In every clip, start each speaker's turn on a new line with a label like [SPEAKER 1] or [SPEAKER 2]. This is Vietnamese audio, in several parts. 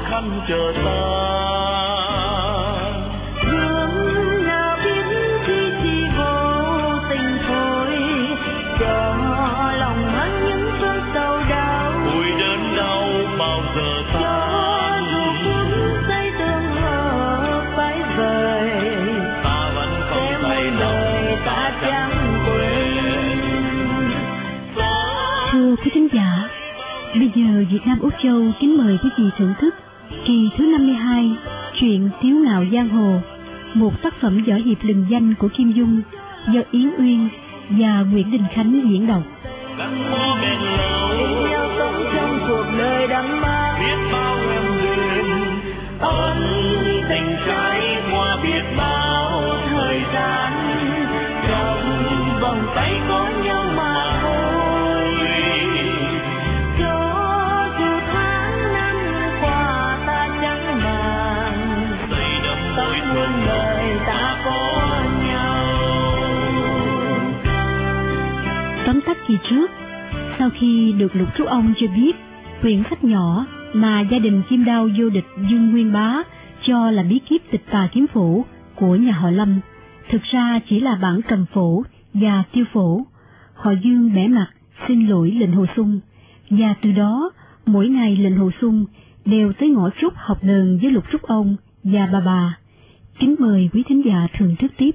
[SPEAKER 1] khăn chờ ta.
[SPEAKER 2] Hướng nào biết khi chỉ vô tình thôi, cho lòng hắn những cơn sầu đau.
[SPEAKER 1] Ôi đớn đau bao giờ tan,
[SPEAKER 2] cho dù phút giây tương hợp phải rời,
[SPEAKER 1] ta vẫn không say
[SPEAKER 2] lời ta chẳng quên.
[SPEAKER 3] Thưa quý khán giả, bây giờ Việt Nam Úc Châu kính mời quý vị thưởng thức kỳ thứ 52 truyện Tiếu Ngạo Giang Hồ, một tác phẩm võ hiệp lừng danh của Kim Dung do Yến Uyên và Nguyễn Đình Khánh diễn đọc.
[SPEAKER 1] Gắn bó bên lâu,
[SPEAKER 2] nhau sống trong cuộc đời đắm mê,
[SPEAKER 1] biết bao em duyên, ân tình trái qua biết bao thời gian,
[SPEAKER 2] trong vòng tay có nhau mà thôi. Cho dù tháng năm qua ta chẳng màng,
[SPEAKER 1] xây đậm mối
[SPEAKER 2] muôn
[SPEAKER 1] thương
[SPEAKER 2] đời ta có nhau.
[SPEAKER 3] Tóm tắt kỳ trước, sau khi được Lục Trúc Ông cho biết quyển sách nhỏ mà gia đình Chim Đao vô địch Dương Nguyên Bá cho là bí kíp Tịch Tà Kiếm Phổ của nhà họ Lâm, thực ra chỉ là bản cầm phổ và tiêu phổ, họ Dương bẻ mặt xin lỗi lệnh Hồ Xung, và từ đó mỗi ngày lệnh Hồ Xung đều tới ngõ Trúc học đờn với Lục Trúc Ông và bà. Kính mời quý thính giả thưởng thức tiếp.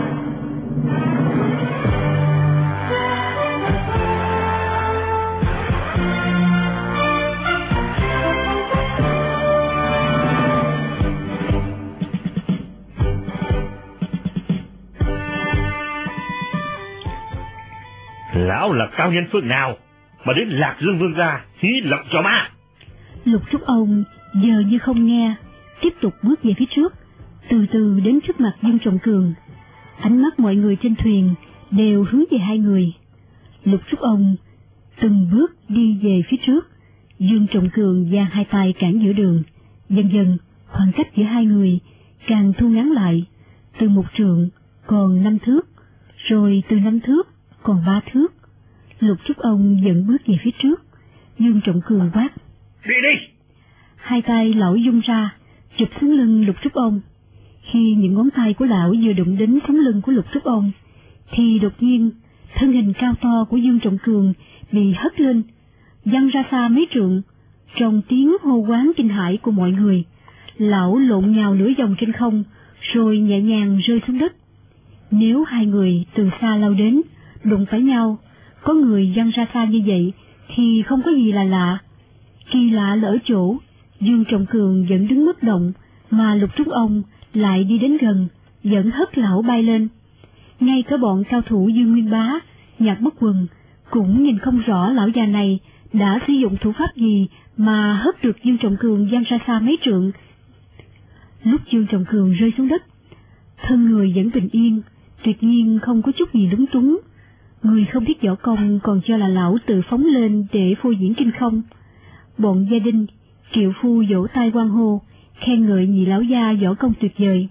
[SPEAKER 4] Lão là cao nhân phương nào mà đến Lạc Dương Vương gia hí lộng cho ma?
[SPEAKER 3] Lục Trúc Ông giờ như không nghe, tiếp tục bước về phía trước, từ từ đến trước mặt Dương Trọng Cường. Ánh mắt mọi người trên thuyền đều hướng về hai người. Lục Trúc Ông từng bước đi về phía trước, Dương Trọng Cường giang hai tay cản giữa đường. Dần dần khoảng cách giữa hai người càng thu ngắn lại, từ 1 trượng còn 5 thước, rồi từ 5 thước còn 3 thước. Lục Trúc Ông dẫn bước về phía trước. Dương Trọng Cường quát:
[SPEAKER 4] Đi đi!
[SPEAKER 3] Hai tay lão dung ra, chụp xuống lưng Lục Trúc Ông. Khi những ngón tay của lão vừa đụng đến sống lưng của Lục Trúc Ông, thì đột nhiên thân hình cao to của Dương Trọng Cường bị hất lên, văng ra xa mấy trượng. Trong tiếng hô hoán kinh hãi của mọi người, lão lộn nhào nửa vòng trên không, rồi nhẹ nhàng rơi xuống đất. Nếu hai người từ xa lao đến, đụng phải nhau, có người văng ra xa như vậy thì không có gì là lạ. Kỳ lạ là ở chỗ Dương Trọng Cường vẫn đứng bất động, mà Lục Trúc Ông lại đi đến gần, vẫn hất lão bay lên. Ngay cả bọn cao thủ Dương Nguyên Bá, Nhạc Bất Quần cũng nhìn không rõ lão già này đã sử dụng thủ pháp gì mà hất được Dương Trọng Cường văng ra xa mấy trượng. Lúc Dương Trọng Cường rơi xuống đất, thân người vẫn bình yên, tuyệt nhiên không có chút gì lúng túng. Người không biết võ công còn cho là lão tự phóng lên để phô diễn kinh không. Bọn gia đình Kiệu Phu vỗ tay hoan hô, khen ngợi nhị lão gia võ công tuyệt vời.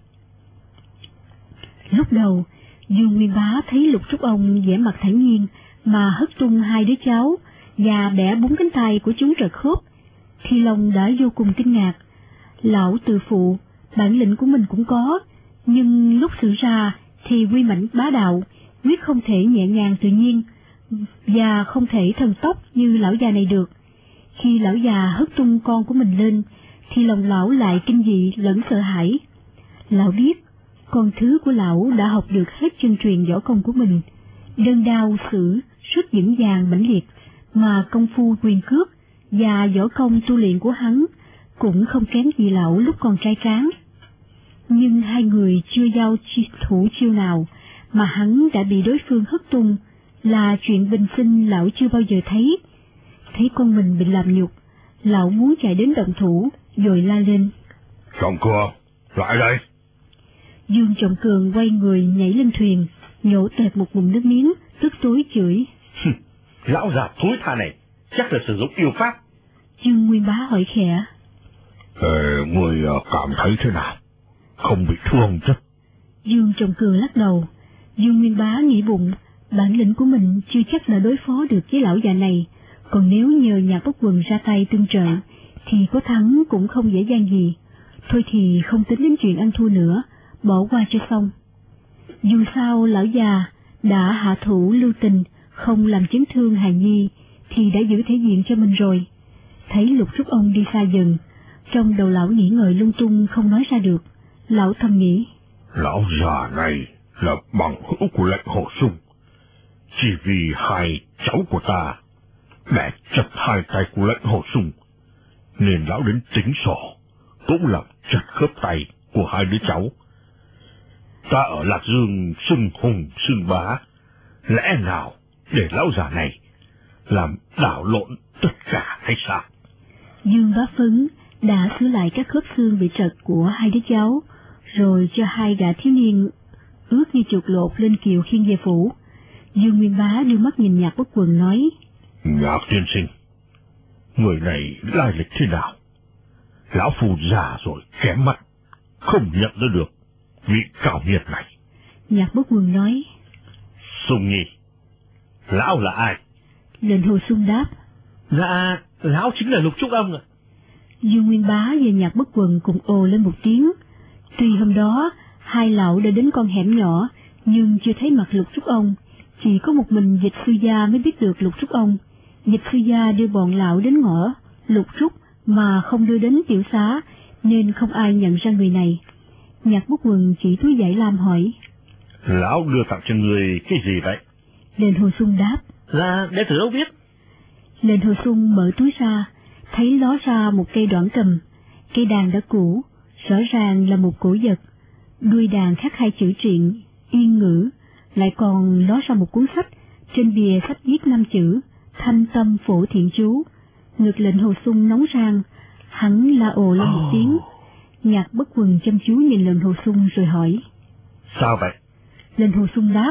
[SPEAKER 3] Lúc đầu, Dương Nguyên Bá thấy Lục Trúc Ông vẻ mặt thản nhiên mà hất tung hai đứa cháu và bẻ 4 cánh tay của chúng trật khớp, thì lòng đã vô cùng kinh ngạc. Lão tự phụ, bản lĩnh của mình cũng có, nhưng lúc xử ra thì quy mãnh bá đạo, quyết không thể nhẹ nhàng tự nhiên, và không thể thần tốc như lão già này được. Khi lão già hất tung con của mình lên, thì lòng lão lại kinh dị lẫn sợ hãi. Lão biết, con thứ của lão đã học được hết chân truyền võ công của mình, đơn đao sử rất vững vàng mãnh liệt, mà công phu quyền cước và võ công tu luyện của hắn cũng không kém gì lão lúc còn trai tráng. Nhưng hai người chưa giao thủ chiêu nào mà hắn đã bị đối phương hất tung là chuyện bình sinh lão chưa bao giờ thấy. Thấy con mình bị làm nhục, lão muốn chạy đến động thủ, rồi la lên:
[SPEAKER 5] Trọng Cường, lại đây!
[SPEAKER 3] Dương Trọng Cường quay người nhảy lên thuyền, nhổ toẹt một ngụm nước miếng, tức tối chửi:
[SPEAKER 4] Lão già thối tha này, chắc là sử dụng yêu pháp.
[SPEAKER 3] Dương Nguyên Bá hỏi khẽ:
[SPEAKER 5] Người cảm thấy thế nào? Không bị thương chứ?
[SPEAKER 3] Dương Trọng Cường lắc đầu. Dương Nguyên Bá nghĩ bụng, bản lĩnh của mình chưa chắc là đối phó được với lão già này, còn nếu nhờ Nhạc Bất Quần ra tay tương trợ, thì có thắng cũng không dễ dàng gì. Thôi thì không tính đến chuyện ăn thua nữa, bỏ qua cho xong. Dù sao lão già đã hạ thủ lưu tình, không làm chấn thương hài nhi, thì đã giữ thể diện cho mình rồi. Thấy Lục Trúc Ông đi xa dần, trong đầu lão nghĩ ngợi lung tung không nói ra được. Lão thầm nghĩ,
[SPEAKER 5] lão già này là bằng hữu của lệnh Hồ Sung. Chỉ vì hai cháu của ta đã chặt hai tay của lệnh Hồ Sung, nên lão đến tính sổ, cũng làm chặt khớp tay của hai đứa cháu. Ta ở Lạc Dương xưng hùng xưng bá, lẽ nào để lão già này làm đảo lộn tất cả hay sao?
[SPEAKER 3] Dương Bá Phấn đã sửa lại các khớp xương bị trật của hai đứa cháu, rồi cho hai gã thiếu niên ướt như chuột lột lên kiệu khiêng về phủ. Dương Nguyên Bá đưa mắt nhìn Nhạc Bất Quần nói,
[SPEAKER 5] Nhạc tiên sinh, người này lai lịch thế nào? Lão phù già rồi kém mắt, không nhận ra được vị cao niên này.
[SPEAKER 3] Nhạc Bất Quần nói,
[SPEAKER 4] Sung Nhi, lão là ai?
[SPEAKER 3] Lệnh Hồ Sung đáp,
[SPEAKER 4] Dạ, lão chính là Lục Trúc Ông ạ.
[SPEAKER 3] Dương Nguyên Bá và Nhạc Bất Quần cùng ồ lên một tiếng. Tuy hôm đó hai lão đã đến con hẻm nhỏ, nhưng chưa thấy mặt Lục Trúc Ông. Chỉ có một mình Dịch Sư Gia mới biết được Lục Trúc Ông. Dịch Sư Gia đưa bọn lão đến ngõ Lục Trúc mà không đưa đến tiểu xá, nên không ai nhận ra người này. Nhạc Bất Quần chỉ túi giấy lam hỏi,
[SPEAKER 4] Lão đưa tặng cho người cái gì vậy?
[SPEAKER 3] Lệnh Hồ Sung đáp,
[SPEAKER 4] Dạ, đệ tử đâu biết.
[SPEAKER 3] Lệnh Hồ Sung mở túi ra, thấy ló ra một cây đoạn cầm. Cây đàn đã cũ, rõ ràng là một cổ vật. Đuôi đàn khắc hai chữ truyện, Yên Ngữ, lại còn ló ra một cuốn sách. Trên bìa sách viết 5 chữ, Thanh Tâm Phổ Thiện Chú. Ngực Lệnh Hồ Sung nóng rang, hắn la ồ lên một tiếng. Nhạc Bất Quần chăm chú nhìn Lệnh Hồ Sung rồi hỏi,
[SPEAKER 4] Sao vậy?
[SPEAKER 3] Lệnh Hồ Sung đáp,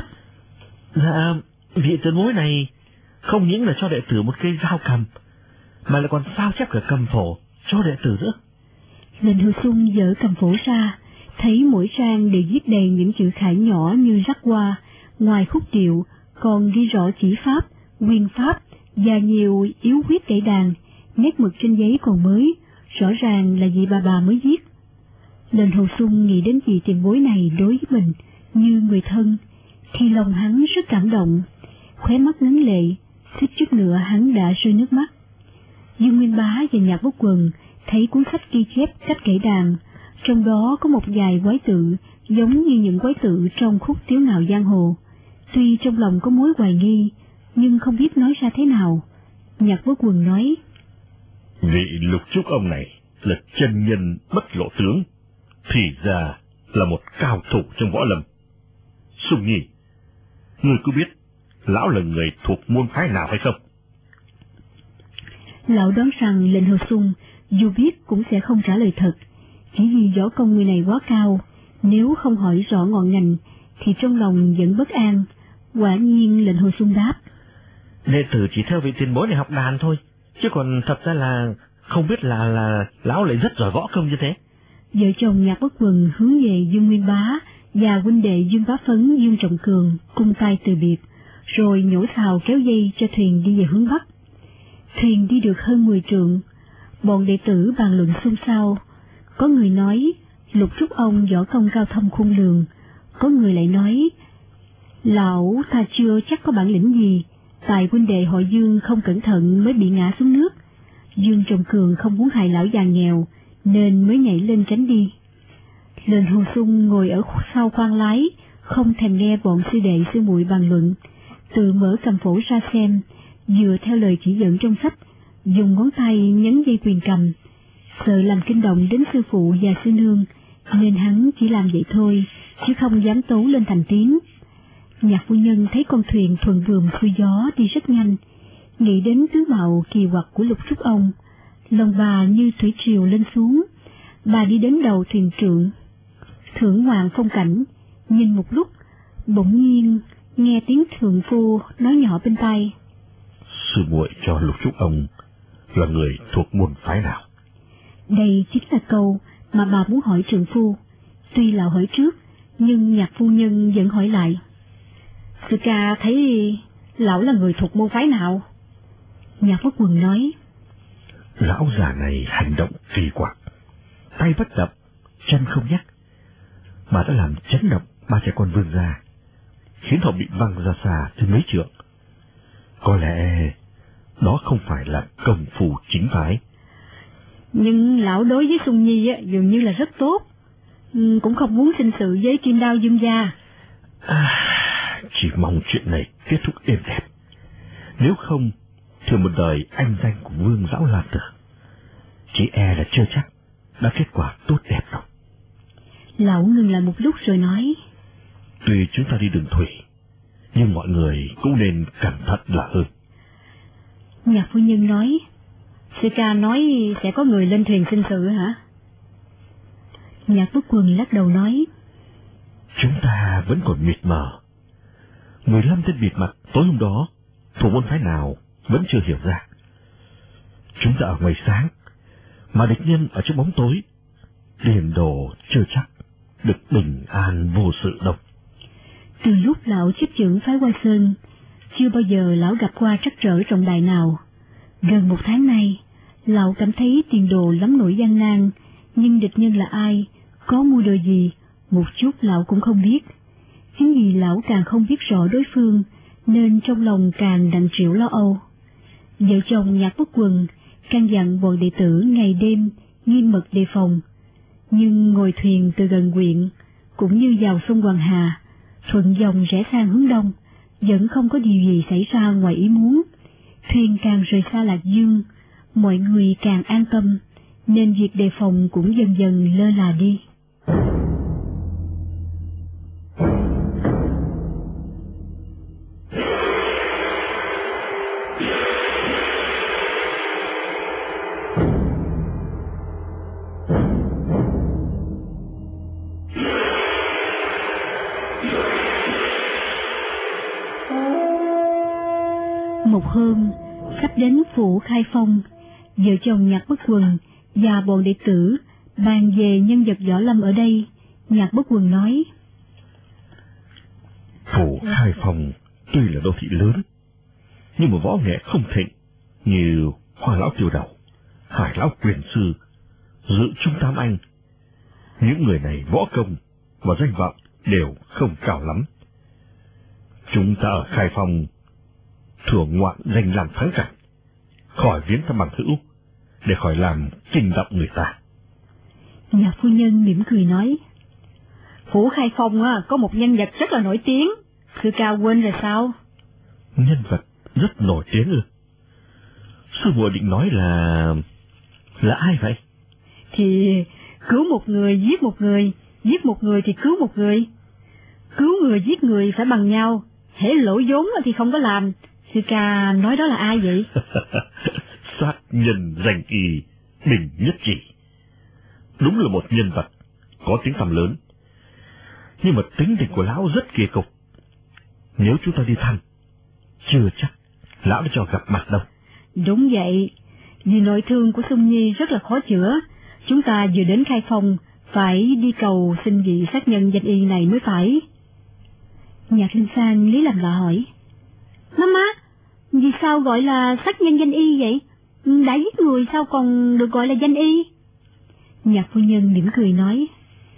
[SPEAKER 4] Dạ, vị tiền bối này không những là cho đệ tử một cây dao cầm, mà lại còn sao chép cả cầm phổ cho đệ tử nữa.
[SPEAKER 3] Lệnh Hồ Sung dở cầm phổ ra, thấy mỗi trang đều viết đầy những chữ khải nhỏ như rắc hoa. Ngoài khúc điệu còn ghi rõ chỉ pháp, nguyên pháp và nhiều yếu quyết gãy đàn. Nét mực trên giấy còn mới, rõ ràng là vị bà mới viết. Lệnh Hồ Sung nghĩ đến vị tiền bối này đối với mình như người thân, thì lòng hắn rất cảm động, khóe mắt ngấn lệ, suýt chút nữa hắn đã rơi nước mắt. Dương Nguyên Bá và Nhạc Bất Quần thấy cuốn sách ghi chép cách gãy đàn, trong đó có một vài quái tự giống như những quái tự trong khúc Tiếu Ngạo Giang Hồ. Tuy trong lòng có mối hoài nghi, nhưng không biết nói ra thế nào. Nhạc Bất Quần nói,
[SPEAKER 4] Vị Lục Trúc Ông này là chân nhân bất lộ tướng, thì ra là một cao thủ trong võ lâm. Sung Nhi, ngươi có biết lão là người thuộc môn phái nào hay không?
[SPEAKER 3] Lão đoán rằng Lệnh Hồ Sung dù biết cũng sẽ không trả lời thật, chỉ vì võ công người này quá cao, nếu không hỏi rõ ngọn ngành thì trong lòng vẫn bất an. Quả nhiên Lệnh Hồ Sung đáp,
[SPEAKER 4] Đệ tử chỉ theo vị tiền bối này học đàn thôi, chứ còn thật ra là không biết là lão lại rất giỏi võ công như thế.
[SPEAKER 3] Vợ chồng Nhạc Bất Quần hướng về Dương Nguyên Bá và huynh đệ Dương Bá Phấn, Dương Trọng Cường cung tay từ biệt, rồi nhổ xào kéo dây cho thuyền đi về hướng bắc. Thuyền đi được hơn 10 trượng, bọn đệ tử bàn luận xôn xao. Có người nói Lục Trúc Ông võ công cao thâm khôn lường, có người lại nói lão ta chưa chắc có bản lĩnh gì, tại huynh đệ họ Dương không cẩn thận mới bị ngã xuống nước. Dương Trọng Cường không muốn hại lão già nghèo nên mới nhảy lên tránh đi. Lệnh Hồ Sung ngồi ở sau khoang lái, không thèm nghe bọn sư đệ sư muội bàn luận, tự mở cầm phổ ra xem, dựa theo lời chỉ dẫn trong sách, dùng ngón tay nhấn dây quyền cầm. Sợ làm kinh động đến sư phụ và sư nương, nên hắn chỉ làm vậy thôi, chứ không dám tấu lên thành tiếng. Nhạc phu nhân thấy con thuyền thuận buồm xuôi gió đi rất nhanh, nghĩ đến tướng mạo kỳ quặc của Lục Trúc Ông, lòng bà như thủy triều lên xuống. Bà đi đến đầu thuyền trượng, thưởng ngoạn phong cảnh, nhìn một lúc, bỗng nhiên nghe tiếng thượng phu nói nhỏ bên tai,
[SPEAKER 5] Sư muội cho Lục Trúc Ông là người thuộc môn phái nào?
[SPEAKER 3] Đây chính là câu mà bà muốn hỏi trượng phu. Tuy lão hỏi trước, nhưng Nhạc phu nhân vẫn hỏi lại, Sư ca thấy lão là người thuộc môn phái nào? Nhạc Bất Quần nói,
[SPEAKER 4] Lão già này hành động kỳ quặc, tay bất động, chân không nhắc, mà đã làm chấn động ba trẻ con Vương gia, khiến họ bị văng ra xa tới mấy trượng. Có lẽ đó không phải là công phu chính phái.
[SPEAKER 3] Nhưng lão đối với Xuân Nhi dường như là rất tốt, cũng không muốn sinh sự với Kim Đao Dương gia.
[SPEAKER 4] Chỉ mong chuyện này kết thúc êm đẹp, nếu không thì một đời anh danh của Vương lão Lan Tử chỉ e là chưa chắc đã kết quả tốt đẹp đâu.
[SPEAKER 3] Lão ngừng lại một lúc rồi nói:
[SPEAKER 4] Tuy chúng ta đi đường thủy, nhưng mọi người cũng nên cẩn thận là hơn.
[SPEAKER 3] Nhạc phu nhân nói: Sư ca nói sẽ có người lên thuyền sinh sự hả? Nhạc Bất Quần lắc đầu nói:
[SPEAKER 4] Chúng ta vẫn còn mịt mờ. 15 tên bịt mặt tối hôm đó, thủ môn phái nào vẫn chưa hiểu ra. Chúng ta ở ngoài sáng, mà địch nhân ở trong bóng tối, tiền đồ chưa chắc được bình an vô sự đâu.
[SPEAKER 3] Từ lúc lão chấp trưởng phái Hoa Sơn, chưa bao giờ lão gặp qua trắc trở trọng đại nào. Gần 1 tháng nay, lão cảm thấy tiền đồ lắm nỗi gian nan, nhưng địch nhân là ai, có mưu đồ gì, một chút lão cũng không biết. Chính vì lão càng không biết rõ đối phương, nên trong lòng càng nặng trĩu lo âu. Vợ chồng Nhạc Bất Quần căn dặn bọn đệ tử ngày đêm nghiêm mật đề phòng, nhưng ngồi thuyền từ gần huyện cũng như vào sông Hoàng Hà, thuận dòng rẽ sang hướng đông, vẫn không có điều gì xảy ra ngoài ý muốn. Thuyền càng rời xa Lạc Dương, mọi người càng an tâm, nên việc đề phòng cũng dần dần lơ là đi. Một hôm, sắp đến phủ Khai Phong, vợ chồng Nhạc Bất Quần và bọn đệ tử bàn về nhân vật võ lâm ở đây. Nhạc Bất Quần nói:
[SPEAKER 4] Phủ Khai Phong tuy là đô thị lớn, nhưng mà võ nghệ không thịnh như Hoa lão Tiêu Đầu, Hải lão Quyền sư, Dự Trung Tam Anh. Những người này võ công và danh vọng đều không cao lắm. Chúng ta ở Khai Phong thường ngoạn danh làm thắng cảnh, khỏi viếng thăm bằng hữu, để khỏi làm kinh động người ta.
[SPEAKER 3] Nhạc phu nhân mỉm cười nói: Phủ Khai Phong có một nhân vật rất là nổi tiếng, sư cao quên rồi sao?
[SPEAKER 4] Nhân vật rất nổi tiếng ư? Sư muội định nói là ai vậy?
[SPEAKER 3] Thì cứu một người giết một người, giết một người thì cứu một người. Cứu người giết người phải bằng nhau, hễ lỗ vốn thì không có làm. Sư ca nói đó là ai vậy?
[SPEAKER 4] Sát nhân danh y Bình Nhất Chỉ. Đúng là một nhân vật có tiếng tăm lớn, nhưng mà tính tình của lão rất kỳ cục. Nếu chúng ta đi thăm, chưa chắc lão đã cho gặp mặt đâu.
[SPEAKER 3] Đúng vậy, vì nội thương của Xuân Nhi rất là khó chữa. Chúng ta vừa đến Khai Phong, phải đi cầu xin vị sát nhân danh y này mới phải. Nhạc Linh San lý làm lạ hỏi: Má, vì sao gọi là sát nhân danh y vậy? Đã giết người sao còn được gọi là danh y? Nhạc phu nhân mỉm cười nói: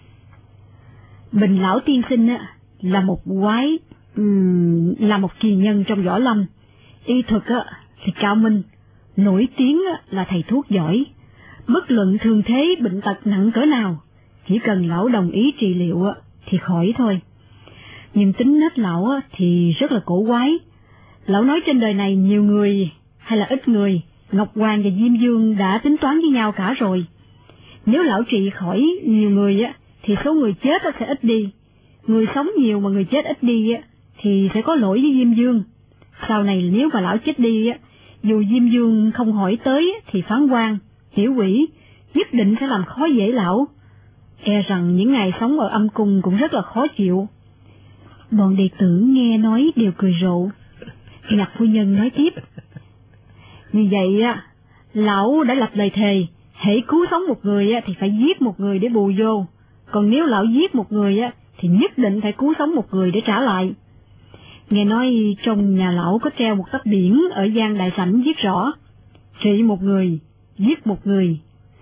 [SPEAKER 3] Bình lão tiên sinh là một quái, là một kỳ nhân trong võ lâm. Y thuật thì cao minh, nổi tiếng là thầy thuốc giỏi. Bất luận thương thế bệnh tật nặng cỡ nào, chỉ cần lão đồng ý trị liệu thì khỏi thôi. Nhưng tính nết lão thì rất là cổ quái. Lão nói trên đời này nhiều người hay là ít người, Ngọc Hoàng và Diêm Dương đã tính toán với nhau cả rồi. Nếu lão trị khỏi nhiều người thì số người chết sẽ ít đi. Người sống nhiều mà người chết ít đi thì sẽ có lỗi với Diêm Dương. Sau này nếu mà lão chết đi dù Diêm Dương không hỏi tới thì phán quan, tiểu quỷ nhất định sẽ làm khó dễ lão. E rằng những ngày sống ở âm cung cũng rất là khó chịu. Bọn đệ tử nghe nói đều cười rộ. Nhạc phu nhân nói tiếp: Như vậy lão đã lập lời thề, hễ cứu sống một người thì phải giết một người để bù vô. Còn nếu lão giết một người thì nhất định phải cứu sống một người để trả lại. Nghe nói trong nhà lão có treo một tấm biển ở gian đại sảnh viết rõ: trị một người, giết một người,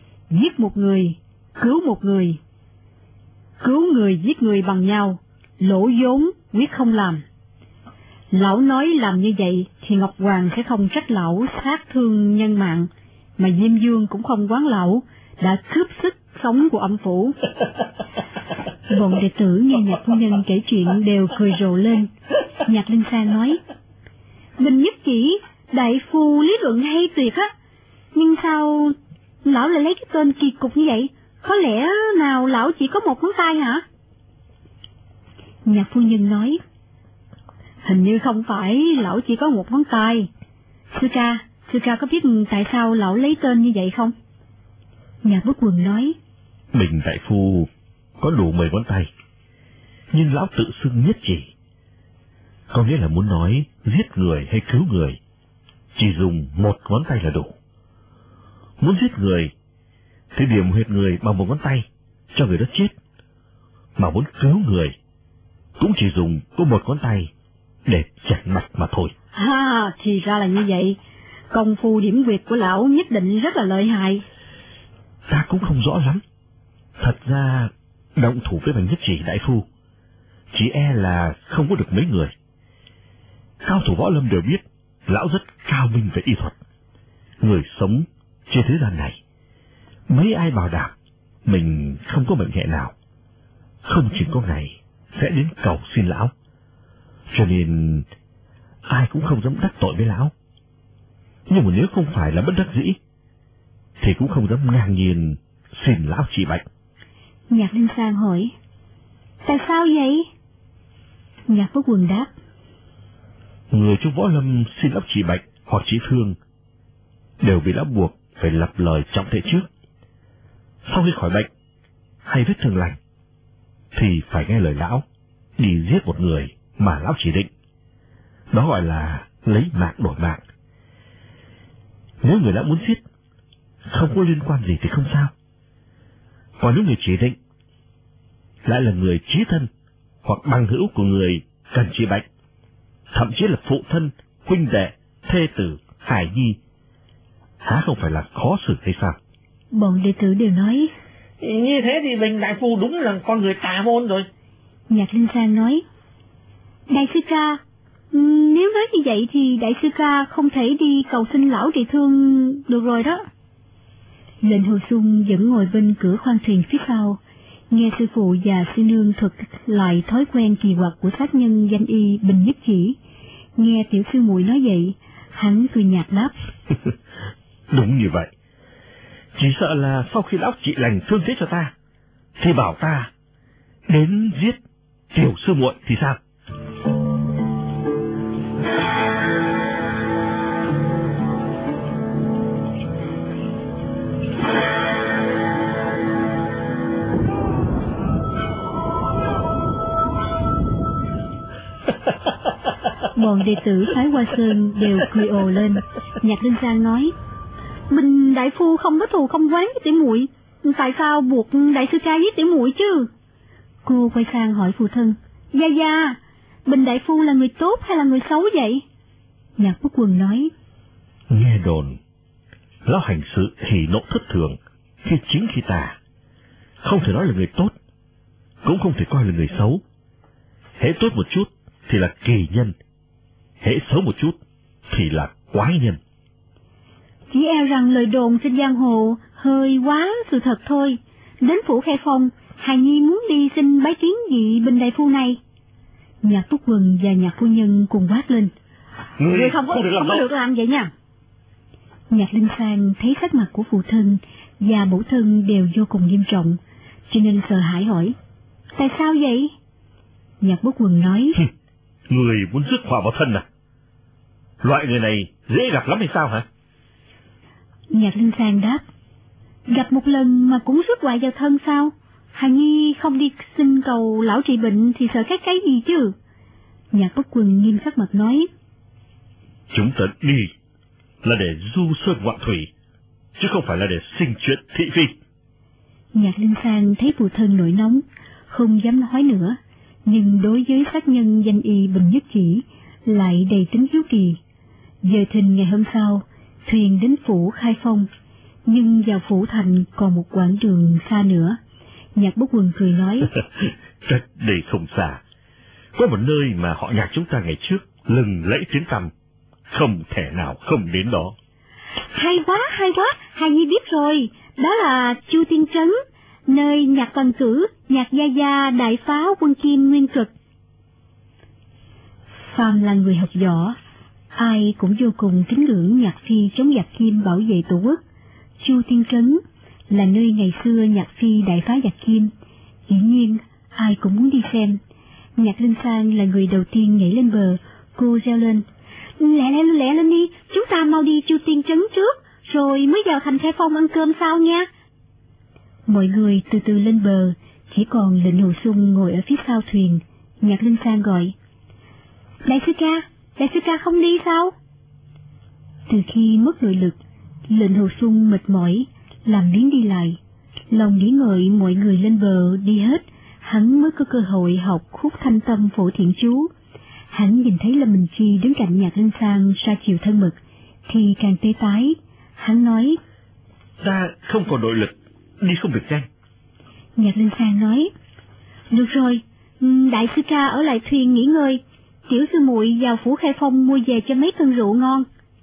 [SPEAKER 3] cứu một người. Cứu người giết người bằng nhau, lỗ vốn quyết không làm. Lão nói làm như vậy thì Ngọc Hoàng sẽ không trách lão sát thương nhân mạng, mà Diêm Vương cũng không oán lão đã cướp sức sống của âm phủ. Bọn đệ tử nghe Nhạc phu nhân kể chuyện đều cười rộ lên. Nhạc Linh San nói, Bình Nhất Chỉ, đại phu lý luận hay tuyệt á, nhưng sao lão lại lấy cái tên kỳ cục như vậy? Có lẽ nào lão chỉ có một ngón tay hả? Nhạc phu nhân nói, hình như không phải lão chỉ có một ngón tay. Sư ca có biết tại sao lão lấy tên như vậy không? Nhạc Bất Quần nói,
[SPEAKER 4] Bình đại phu có đủ 10 ngón tay, nhưng lão tự xưng Nhất Chỉ, có nghĩa là muốn nói giết người hay cứu người chỉ dùng một ngón tay là đủ. Muốn giết người thì điểm huyệt người bằng một ngón tay cho người đó chết, mà muốn cứu người cũng chỉ dùng có một ngón tay để chặt mạch mà thôi.
[SPEAKER 3] Thì ra là như vậy. Công phu điểm huyệt của lão nhất định rất là lợi hại.
[SPEAKER 4] Ta cũng không rõ lắm. Thật ra động thủ với Bình Nhất Chỉ đại phu chỉ e là không có được mấy người. Cao thủ võ lâm đều biết lão rất cao minh về y thuật. Người sống trên thế gian này, mấy ai bảo đảm mình không có bệnh hệ nào, không chừng có ngày sẽ đến cầu xin lão. Cho nên ai cũng không dám đắc tội với lão. Nhưng mà nếu không phải là bất đắc dĩ thì cũng không dám ngang nhiên xin lão trị bệnh.
[SPEAKER 3] Nhạc Linh San hỏi, tại sao vậy? Nhạc Bất Quần đáp,
[SPEAKER 4] người trong võ lâm xin lão trị bệnh hoặc trị thương đều bị lão buộc phải lập lời trọng thể trước. Sau khi khỏi bệnh hay vết thương lành thì phải nghe lời lão đi giết một người mà lão chỉ định. Đó gọi là lấy mạng đổi mạng. Nếu người lão muốn giết không có liên quan gì thì không sao. Còn nếu người chỉ định lại là người chí thân hoặc bằng hữu của người cần trị bệnh, thậm chí là phụ thân, huynh đệ, thê tử, hài nhi, há không phải là khó xử hay sao?
[SPEAKER 3] Bọn đệ tử đều nói,
[SPEAKER 1] như thế thì Bình đại phu đúng là con người tà môn rồi.
[SPEAKER 3] Nhạc Linh San nói, đại sư ca, nếu nói như vậy thì đại sư ca không thể đi cầu xin lão trị thương được rồi đó. Lệnh Hồ Xuân vẫn ngồi bên cửa khoang thuyền phía sau, nghe sư phụ và sư nương thuật lại thói quen kỳ quặc của sát nhân danh y Bình Nhất Chỉ. Nghe tiểu sư muội nói vậy, hắn cười nhạt đáp,
[SPEAKER 4] đúng như vậy. Chỉ sợ là sau khi lão trị lành thương thế cho ta thì bảo ta đến giết tiểu sư muội thì sao?
[SPEAKER 3] Bọn đệ tử phái Hoa Sơn đều cười ồ lên. Nhạc Linh San nói, Bình đại phu không có thù không oán với tiểu muội, tại sao buộc đại sư ca giết tiểu muội chứ? Cô quay sang hỏi phụ thân, Gia, Bình đại phu là người tốt hay là người xấu vậy? Nhạc Bất Quần nói,
[SPEAKER 4] nghe đồn lão hành sự hỉ nộ thất thường, khi chính khi tà, không thể nói là người tốt, cũng không thể coi là người xấu. Hễ tốt một chút thì là kỳ nhân, hễ xấu một chút thì là quái nhân.
[SPEAKER 3] Chỉ e rằng lời đồn trên giang hồ hơi quá sự thật thôi. Đến phủ Khai Phong, hài nhi muốn đi xin bái kiến vị Bình đại phu này. Nhạc Bất Quần và Nhạc phu nhân cùng quát lên, người không có được làm vậy nha. Nhạc Linh San thấy sắc mặt của phụ thân và mẫu thân đều vô cùng nghiêm trọng, cho nên sợ hãi hỏi, tại sao vậy? Nhạc Bất Quần nói,
[SPEAKER 4] người muốn rước họa vào thân à? Loại người này dễ gặp lắm hay sao hả?
[SPEAKER 3] Nhạc Linh San đáp, gặp một lần mà cũng rước họa vào thân sao? Hài nhi không đi xin cầu lão trị bệnh thì sợ cái gì chứ? Nhạc Bất Quần nghiêm sắc mặt nói,
[SPEAKER 4] chúng ta đi là để du sơn ngoạn thủy, chứ không phải là để sinh chuyện thị phi.
[SPEAKER 3] Nhạc Linh San thấy phụ thân nổi nóng, không dám nói nữa, nhưng đối với sát nhân danh y Bình Nhất Chỉ lại đầy tính hiếu kỳ. Giờ thìn ngày hôm sau, thuyền đến phủ Khai Phong. nhưng vào phủ thành còn một quãng đường xa nữa. Nhạc Bất Quần cười nói,
[SPEAKER 4] cách đây không xa, có một nơi mà họ Nhạc chúng ta ngày trước lừng lẫy tiếng tăm, không thể nào không đến đó.
[SPEAKER 3] Hay quá, Hài Nhi biết rồi, đó là Chu Tiên Trấn, nơi Nhạc Toàn Cử, Nhạc Gia Gia đại pháo quân Kim nguyên cực. Phàm là người học võ, ai cũng vô cùng kính ngưỡng Nhạc Phi chống giặc Kim bảo vệ tổ quốc. Chu Tiên Trấn là nơi ngày xưa Nhạc Phi đại phá giặc Kim, dĩ nhiên ai cũng muốn đi xem. Nhạc Linh San là người đầu tiên nhảy lên bờ, cô reo lên, lẹ lên đi, chúng ta mau đi Chu Tiên Trấn trước, rồi mới vào thành Khai Phong ăn cơm sau nha. Mọi người từ từ lên bờ, chỉ còn Lệnh Hồ Sung ngồi ở phía sau thuyền. Nhạc Linh San gọi, đại sư ca không đi sao? Từ khi mất nội lực, Lệnh Hồ Sung mệt mỏi, làm biếng đi lại. Lòng nghĩ ngợi mọi người lên bờ đi hết, hắn mới có cơ hội học khúc Thanh Tâm Phổ Thiện Chú. Hắn nhìn thấy Lâm Bình Chi đứng cạnh Nhạc Linh San ra chiều thân mật, thì càng tê tái. Hắn nói,
[SPEAKER 4] ta không còn nội lực, đi không được nhanh.
[SPEAKER 3] Nhạc Linh San nói, được rồi, đại sư ca ở lại thuyền nghỉ ngơi, tiểu sư muội vào phủ Khai Phong mua về cho mấy cân rượu ngon.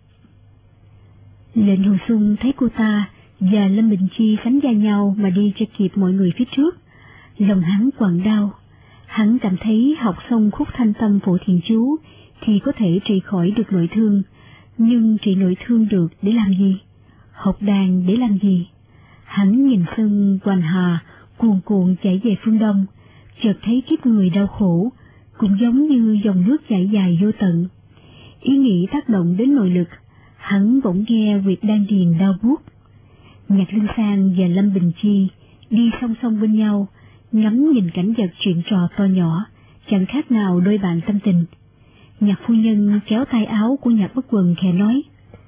[SPEAKER 3] Lệnh Hồ Sung thấy cô ta và Lâm Bình Chi sánh vai nhau mà đi cho kịp mọi người phía trước, lòng hắn quặn đau. Hắn cảm thấy học xong khúc Thanh Tâm Phổ Thiện Chú thì có thể trị khỏi được nội thương, nhưng trị nội thương được để làm gì? Học đàn để làm gì? Hắn nhìn sân Hoành Hà cuồn cuộn chảy về phương đông, chợt thấy kiếp người đau khổ, cũng giống như dòng nước chảy dài vô tận. Ý nghĩ tác động đến nội lực, hắn bỗng nghe huyệt đan điền đau buốt. Nhạc Linh San và Lâm Bình Chi đi song song bên nhau, ngắm nhìn cảnh vật chuyện trò to nhỏ, chẳng khác nào đôi bạn tâm tình. Nhạc phu nhân kéo tay áo của Nhạc Bất Quần khẽ nói,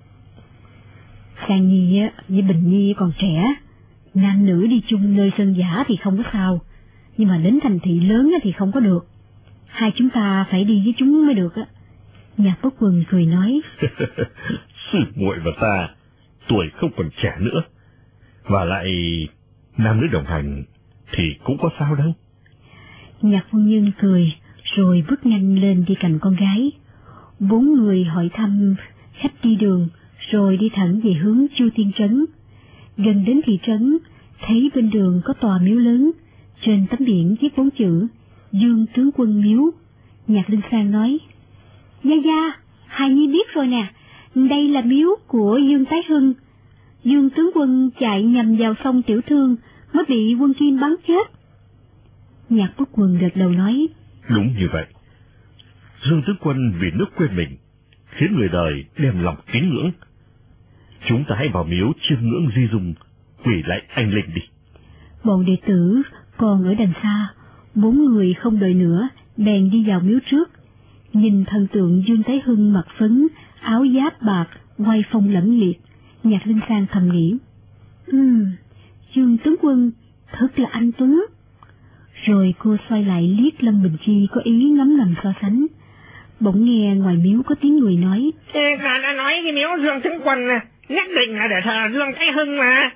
[SPEAKER 3] Sang Nhi với Bình Nhi còn trẻ, nam nữ đi chung nơi sơn giả thì không có sao, nhưng mà đến thành thị lớn thì không có được. Hai chúng ta phải đi với chúng mới được á. Nhạc Bất Quần cười nói,
[SPEAKER 4] sư muội và ta tuổi không còn trẻ nữa, và lại nam nữ đồng hành thì cũng có sao đâu.
[SPEAKER 3] Nhạc phu nhân cười rồi bước nhanh lên đi cạnh con gái. Bốn người hỏi thăm khách đi đường rồi đi thẳng về hướng Chu Tiên Trấn. Gần đến thị trấn, thấy bên đường có tòa miếu lớn, trên tấm biển viết 4 chữ Dương Tướng Quân Miếu. Nhạc Linh San nói, Gia, Hài Nhi biết rồi nè, đây là miếu của Dương Tái Hưng. Dương tướng quân chạy nhầm vào sông Tiểu Thương mới bị quân Kim bắn chết. Nhạc Bất Quần gật đầu nói,
[SPEAKER 4] đúng như vậy. Dương tướng quân vì nước quên mình, khiến người đời đem lòng kính ngưỡng. Chúng ta hãy vào miếu chiêm ngưỡng di dung, quỳ lại anh linh đi.
[SPEAKER 3] Bọn đệ tử còn ở đằng xa, 4 người không đợi nữa, bèn đi vào miếu trước. Nhìn thần tượng Dương Tái Hưng mặc phấn, áo giáp bạc, oai phong lẫm liệt, Nhạc Linh San thầm nghĩ, Dương tướng quân thật là anh tuấn. Rồi cô xoay lại liếc Lâm Bình Chi có ý ngấm ngầm so sánh. Bỗng nghe ngoài miếu có tiếng người nói,
[SPEAKER 6] ta đã nói cái miếu Dương tướng quân nhất định là để thờ Dương Tái Hưng mà.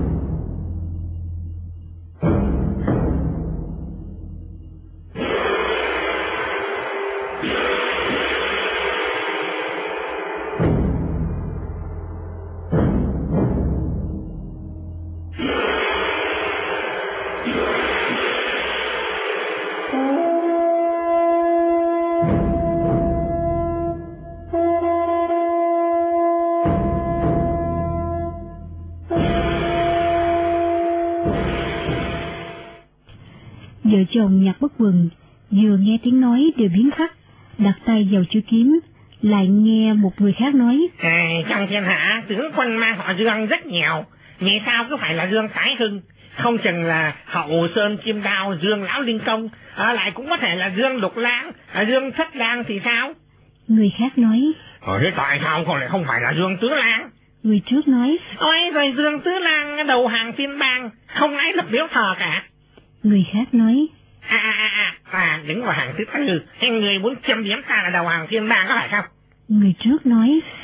[SPEAKER 3] Vợ chồng Nhạc Bất Quần vừa nghe tiếng nói đều biến sắc, đặt tay vào chuôi kiếm, lại nghe một người khác nói,
[SPEAKER 6] trong thiên hạ tướng quân mang họ Dương rất nhiều, vì sao cứ phải là Dương Tái Hưng? Không chừng là Hậu Sơn Kim Đao Dương Lão Linh Công, lại cũng có thể là Dương Lục Lang, Dương Thất Lang thì sao?
[SPEAKER 3] Người khác nói,
[SPEAKER 6] thế tại sao còn lại không phải là Dương Tứ Lang?
[SPEAKER 3] Người trước nói,
[SPEAKER 6] ôi rồi Dương Tứ Lang đầu hàng Phiên Bang, không ai lập miếu thờ cả.
[SPEAKER 3] Người khác nói,
[SPEAKER 6] đứng vào hàng thứ tư, người muốn châm biếm ta là đầu hàng Phiên Bang có phải không?
[SPEAKER 3] Người trước nói,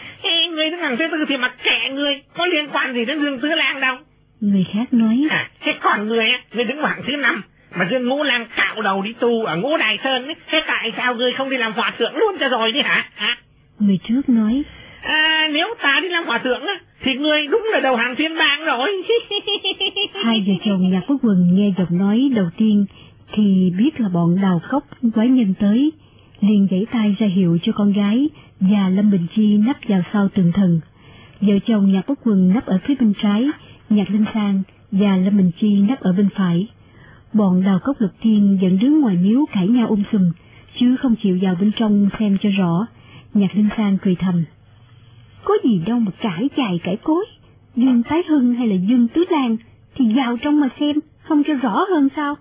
[SPEAKER 6] người đứng hàng thứ tư thì mặc kệ người, có liên quan gì đến Dương Tứ Lang đâu.
[SPEAKER 3] Người khác nói.
[SPEAKER 6] Thế còn người đứng hàng thứ 5, mà Dương Ngũ Lang cạo đầu đi tu ở Ngũ Đài Sơn ấy, thế tại sao người không đi làm hòa thượng luôn cho rồi đi hả?
[SPEAKER 3] Người trước nói.
[SPEAKER 6] Nếu ta đi làm hòa thượng á, thì người đúng là đầu hàng thiên bang rồi.
[SPEAKER 3] Hai vợ chồng Nhạc Bất Quần nghe giọng nói đầu tiên thì biết là bọn Đào Cốc quái nhân tới, liền giãy tay ra hiệu cho con gái và Lâm Bình Chi nấp vào sau tường thần. Vợ chồng Nhạc Bất Quần nấp ở phía bên trái, Nhạc Linh Sang và Lâm Bình Chi nấp ở bên phải. Bọn Đào Cốc Lục Thiên vẫn đứng ngoài miếu cãi nhau sùm, chứ không chịu vào bên trong xem cho rõ. Nhạc Linh Sang cười thầm. Có gì đâu mà cãi chài cãi cối, Dương Tái Hưng hay là Dương Tứ Lang thì vào trong mà xem, không cho rõ hơn sao?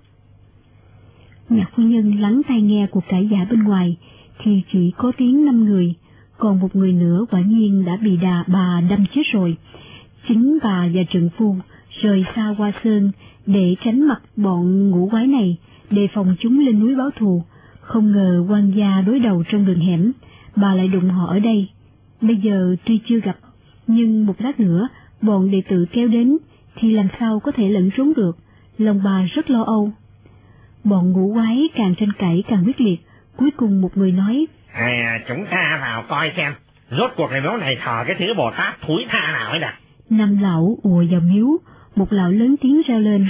[SPEAKER 3] Nhạc phu nhân lắng tai nghe cuộc cãi giả bên ngoài thì chỉ có tiếng 5 người, còn một người nữa quả nhiên đã bị bà đâm chết rồi. Chính bà và trượng phu rời xa Hoa Sơn để tránh mặt bọn ngũ quái này, đề phòng chúng lên núi báo thù. Không ngờ quan gia đối đầu trong đường hẻm, bà lại đụng họ ở đây. Bây giờ tuy chưa gặp, nhưng một lát nữa bọn đệ tử kéo đến thì làm sao có thể lẫn trốn được, lòng bà rất lo âu. Bọn ngũ quái càng tranh cãi càng quyết liệt, cuối cùng một người nói.
[SPEAKER 6] Chúng ta vào coi xem, rốt cuộc cái miếu này thờ cái thứ Bồ Tát thúi tha nào ấy đã.
[SPEAKER 3] 5 lão ùa vào miếu, một lão lớn tiếng reo lên.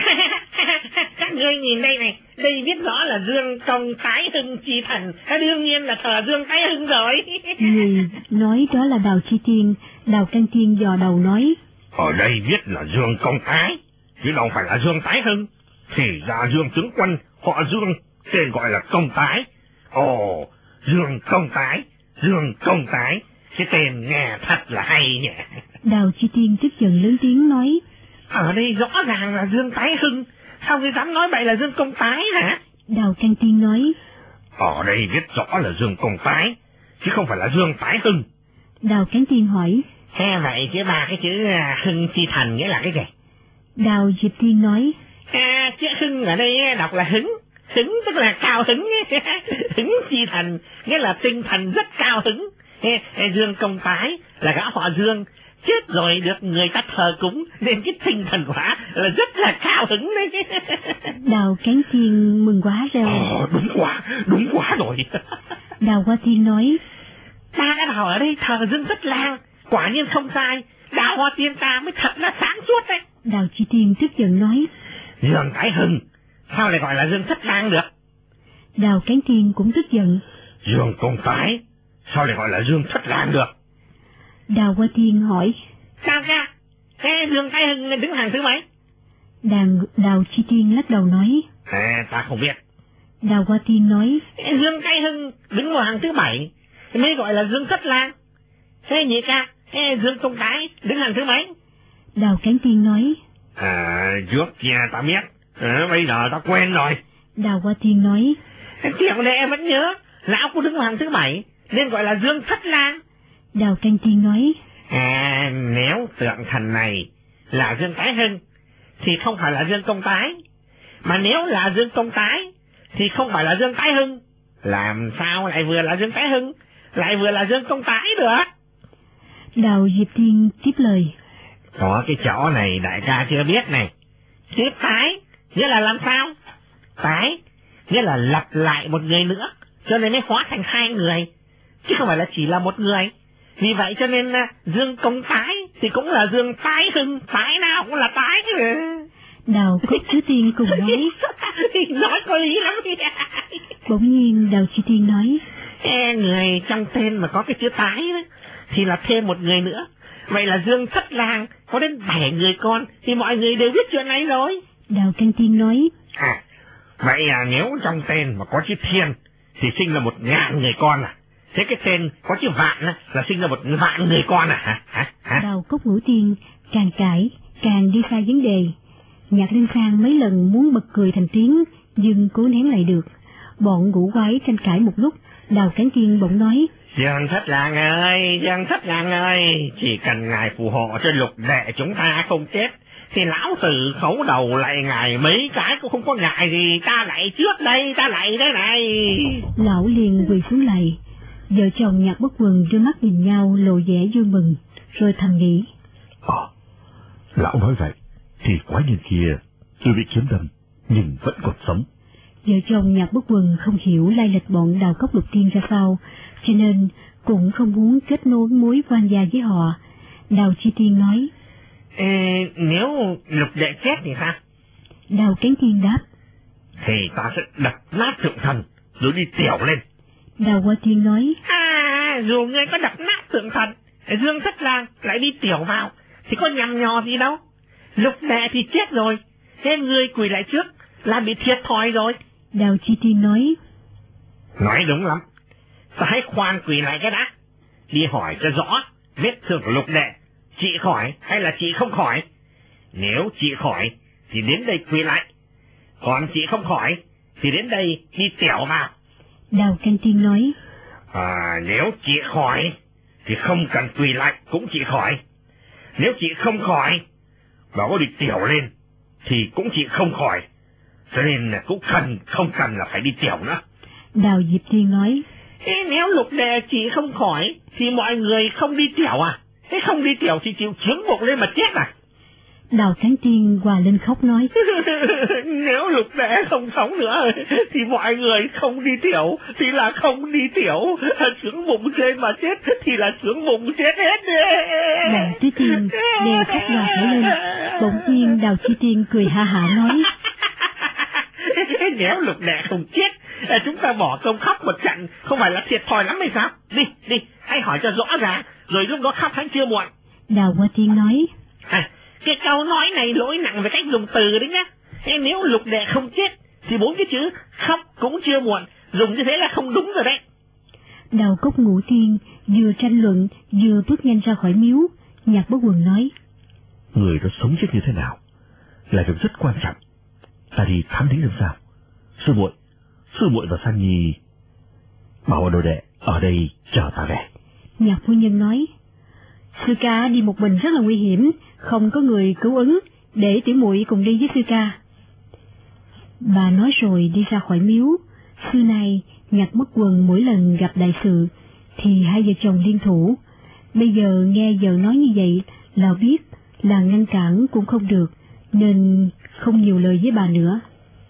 [SPEAKER 6] Các ngươi nhìn đây này, đây viết rõ là Dương Công Tái Hưng Chi Thần, đương nhiên là thờ Dương Tái Hưng rồi.
[SPEAKER 3] Người nói đó là Đào Chi Tiên. Đào Căn Tiên dò đầu nói.
[SPEAKER 5] Ở đây viết là Dương Công Tái, chứ đâu phải là Dương Tái Hưng. Thì ra Dương tướng quân họ Dương, tên gọi là Công Tái. Ồ, Dương Công Tái, Dương Công Tái, cái tên nghe thật là hay nhỉ.
[SPEAKER 3] Đào Chi Tiên tức giận lớn tiếng nói.
[SPEAKER 6] Ở đây rõ ràng là Dương Tái Hưng, sao người dám nói vậy là Dương Công Tái hả?
[SPEAKER 3] Đào Căn Tiên nói.
[SPEAKER 5] Ở đây viết rõ là Dương Công Tái, chứ không phải là Dương Tái Hưng.
[SPEAKER 3] Đào Cán Tiên hỏi.
[SPEAKER 6] Thế vậy chứ ba cái chữ Hưng Chi Thần nghĩa là cái gì?
[SPEAKER 3] Đào Diệp Tiên nói.
[SPEAKER 6] Chữ Hưng ở đây đọc là hứng, hứng tức là cao hứng. Hứng Chi Thần nghĩa là tinh thần rất cao hứng. Dương Công Tái là gã họ Dương, chết rồi được người ta thờ cúng nên cái tinh thần hóa là rất là cao hứng đấy.
[SPEAKER 3] Đào Cán Tiên mừng quá reo.
[SPEAKER 5] Đúng quá rồi.
[SPEAKER 3] Đào Hoa Tiên nói.
[SPEAKER 6] Ta đã bảo ở đây thờ Dương Thất Lang, quả nhiên không sai, Đào Hoa Tiên ta mới thật là sáng suốt đấy.
[SPEAKER 3] Đào Chi Tiên tức giận nói.
[SPEAKER 6] Dương Tái Hưng sao lại gọi là Dương Thất Lang được?
[SPEAKER 3] Đào Cán Tiên cũng tức giận.
[SPEAKER 5] Dương Công Tái sao lại gọi là Dương Thất Lang được?
[SPEAKER 3] Đào Hoa Tiên hỏi.
[SPEAKER 6] Sao ra? Thế Dương Tái Hưng đứng hàng thứ mấy?
[SPEAKER 3] Đào Chi Tiên lắc đầu nói.
[SPEAKER 6] Ta không biết.
[SPEAKER 3] Đào Hoa Tiên nói.
[SPEAKER 6] Dương Tái Hưng đứng vào hàng thứ 7 mới gọi là Dương Thất Lang. Thế nhị ca, Dương Công Tái đứng hàng thứ mấy?
[SPEAKER 3] Đào Cán Tiên nói.
[SPEAKER 5] Trước kia ta biết, bây giờ ta quen rồi.
[SPEAKER 3] Đào Hoa Tiên nói.
[SPEAKER 6] Tiểu đệ vẫn nhớ, lão cũng đứng vào hàng thứ 7 nên gọi là Dương Thất Lang.
[SPEAKER 3] Đào Canh Tiên nói.
[SPEAKER 6] Nếu tượng thần này là Dương Tái Hưng thì không phải là Dương Công Tái, mà nếu là Dương Công Tái thì không phải là Dương Tái Hưng. Làm sao lại vừa là Dương Tái Hưng lại vừa là Dương Công Tái được?
[SPEAKER 3] Đào Diệp Tiên tiếp lời.
[SPEAKER 6] Có cái chỗ này đại ca chưa biết này. Tiếp tái nghĩa là làm sao? Tái nghĩa là lặp lại một người nữa, cho nên mới hóa thành 2 người, chứ không phải là chỉ là một người. Vì vậy cho nên Dương Công Tái thì cũng là Dương Tái Hưng, tái nào cũng là tái.
[SPEAKER 3] Đào Cốc Chứ Tiên cùng nói.
[SPEAKER 6] Nói có lý lắm.
[SPEAKER 3] Bỗng nhiên Đào Chi Tiên nói.
[SPEAKER 6] Người trong tên mà có cái chữ tái đó, thì là thêm một người nữa. Vậy là Dương Thất Lang có đến 7 người con, thì mọi người đều biết chuyện này rồi.
[SPEAKER 3] Đào Canh Tiên nói.
[SPEAKER 5] Vậy nếu trong tên mà có chữ Thiên thì sinh là 1000 người con à? Thế cái tên có chữ Vạn là sinh ra 1.000 người con à? Hả?
[SPEAKER 3] Đào Cốc Ngũ Tiên càng cãi càng đi sai vấn đề. Nhạc Linh Sang mấy lần muốn bật cười thành tiếng nhưng cố nén lại được. Bọn ngũ quái tranh cãi một lúc, Đào Cán Tiên bỗng nói.
[SPEAKER 6] Dương Thất Lang ơi, Dương Thất Lang ơi, chỉ cần ngài phù hộ cho lục đệ chúng ta không chết thì lão tử khấu đầu lại ngài mấy cái cũng không có ngại gì. Ta lại trước đây, ta lại thế này.
[SPEAKER 3] Lão liền quỳ xuống lạy. Vợ chồng Nhạc Bất Quần đưa mắt nhìn nhau lộ vẻ vui mừng. rồi thầm nghĩ.
[SPEAKER 4] Lão nói vậy, thì quái nhân kia tuy bị kiếm đâm, nhưng vẫn còn sống.
[SPEAKER 3] Vợ chồng Nhạc Bất Quần không hiểu lai lịch bọn Đào Cốc Lục Tiên ra sao, cho nên cũng không muốn kết nối mối quan gia với họ. Đào Chi Tiên nói.
[SPEAKER 6] Nếu Lục Đệ chết thì sao?
[SPEAKER 3] Đào Cánh Tiên đáp.
[SPEAKER 6] Thì ta sẽ đập nát thượng thần, rồi đi tiểu lên.
[SPEAKER 3] Đào Hoa Tiên nói.
[SPEAKER 6] Dù ngươi có đập nát thượng thần, Dương Thất Lang lại đi tiểu vào, thì có nhằm nhò gì đâu. Lục Đệ thì chết rồi, thế ngươi quỳ lại trước là bị thiệt thòi rồi.
[SPEAKER 3] Đào Chi Tiên nói.
[SPEAKER 6] Nói đúng lắm, ta hãy khoan quỳ lại cái đã, đi hỏi cho rõ vết thương của Lục Đệ trị khỏi hay là trị không khỏi. Nếu trị khỏi thì đến đây quỳ lại, còn trị không khỏi thì đến đây đi tiểu vào.
[SPEAKER 3] Đào Canh Tiên nói.
[SPEAKER 6] Nếu trị khỏi thì không cần quỳ lại cũng trị khỏi. Nếu trị không khỏi mà có đi tiểu lên thì cũng trị không khỏi, cho nên là cũng không cần là phải đi tiểu nữa.
[SPEAKER 3] Đào Diệp Tiên nói.
[SPEAKER 6] Nếu Lục Đệ trị không khỏi thì mọi người không đi tiểu à? Thế không đi tiểu thì chịu chướng bụng lên mà chết à?
[SPEAKER 3] Đào Cánh Tiên hòa lên khóc nói.
[SPEAKER 6] Nếu Lục Đệ không sống nữa thì mọi người không đi tiểu thì là không đi tiểu, chướng bụng trên mà chết thì là chướng bụng chết hết.
[SPEAKER 3] Đào Tứ Tiên đều khóc la hét lên. Bỗng nhiên Đào Chi Tiên cười ha hả nói.
[SPEAKER 6] Nếu Lục Đệ không chết, chúng ta bỏ công khóc một trận không phải là thiệt thòi lắm hay sao? Đi, hãy hỏi cho rõ ràng, rồi lúc đó khóc hắn chưa muộn.
[SPEAKER 3] Đào Hoa Tiên nói.
[SPEAKER 6] Cái câu nói này lỗi nặng về cách dùng từ đấy nhá. Nếu Lục Đệ không chết thì 4 cái chữ khóc cũng chưa muộn, dùng như thế là không đúng rồi đấy.
[SPEAKER 3] Đào Cốc Ngũ Tiên vừa tranh luận vừa bước nhanh ra khỏi miếu. Nhạc Bất Quần nói.
[SPEAKER 4] Người đó sống chết như thế nào là việc rất quan trọng. Ta đi thám thính làm sao? Sư muội và San Nhi bảo đồ đệ ở đây chờ ta về.
[SPEAKER 3] Nhạc phu nhân nói. Sư ca đi một mình rất là nguy hiểm, không có người cứu ứng, để tiểu muội cùng đi với sư ca. Bà nói rồi đi ra khỏi miếu. Xưa nay Nhạc Bất Quần mỗi lần gặp đại sự thì hai vợ chồng liên thủ. Bây giờ nghe vợ nói như vậy là biết là ngăn cản cũng không được, nên không nhiều lời với bà nữa.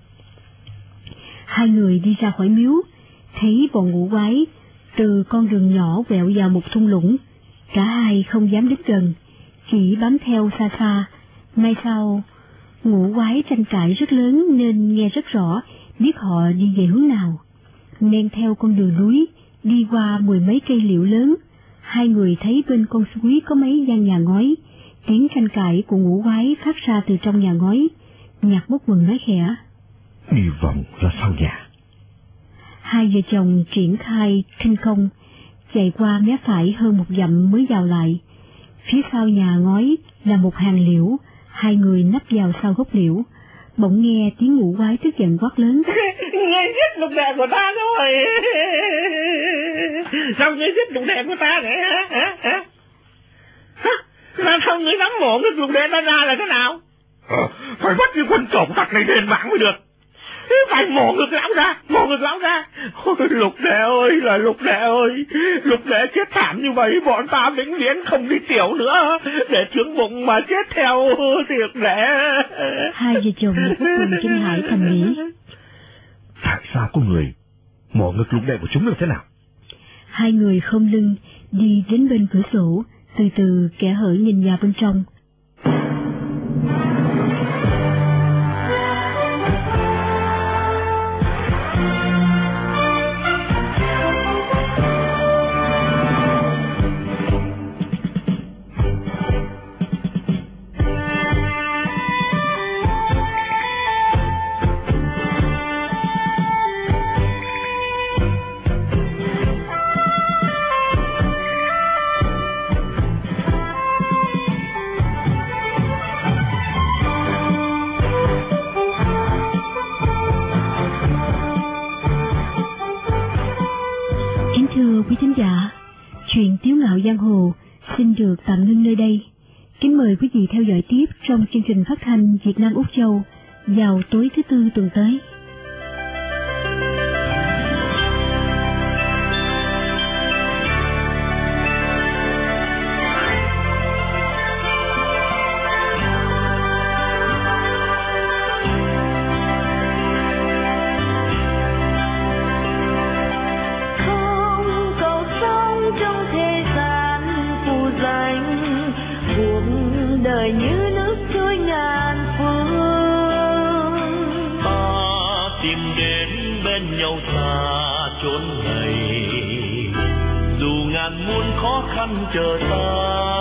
[SPEAKER 3] Hai người đi ra khỏi miếu, thấy bọn ngũ quái từ con đường nhỏ quẹo vào một thung lũng. Cả hai không dám đến gần, chỉ bám theo xa xa. May sau, ngũ quái tranh cãi rất lớn nên nghe rất rõ, biết họ đi về hướng nào. Men theo con đường núi, đi qua 10 mấy cây liễu lớn, hai người thấy bên con suối có mấy gian nhà ngói. Tiếng tranh cãi của ngũ quái phát ra từ trong nhà ngói. Nhạc Bất Quần nói khẽ.
[SPEAKER 4] Đi vòng ra sau nhà.
[SPEAKER 3] Hai vợ chồng triển khai khinh công, chạy qua mé phải hơn một dặm mới vào lại. Phía sau nhà ngói là một hàng liễu, hai người nấp vào sau gốc liễu. Bỗng nghe tiếng ngũ quái tức giận quát lớn.
[SPEAKER 6] Ngươi giết Lục Đệ của ta rồi. Sao ngươi giết Lục Đệ của ta vậy hả? Làm sao ngươi dám mổ cái Lục Đệ ta ra là thế nào?
[SPEAKER 5] Phải bắt cái quân cổng tặc này lên mạng mới được. Phải mổ ngực lão ra. Ôi Lục Đệ ơi là Lục Đệ ơi, Lục Đệ chết thảm như vậy, bọn ta vĩnh viễn không đi tiểu nữa, để trướng bụng mà chết theo Lục Đệ.
[SPEAKER 3] Hai vợ chồng Nhạc Bất Quần kinh hãi thầm nghĩ.
[SPEAKER 4] Tại sao có người mổ ngực Lục Đệ của chúng là thế nào?
[SPEAKER 3] Hai người khom lưng đi đến bên cửa sổ, từ từ kẻ hở nhìn vào bên trong. Thưa quý thính giả, chuyện Tiếu Ngạo Giang Hồ xin được tạm ngưng nơi đây. Kính mời quý vị theo dõi tiếp trong chương trình phát thanh Việt Nam Úc Châu vào tối thứ Tư tuần tới.
[SPEAKER 2] đời như nước trôi ngàn phương.
[SPEAKER 1] Ta tìm đến bên nhau xa chốn này, dù ngàn muôn khó khăn chờ ta.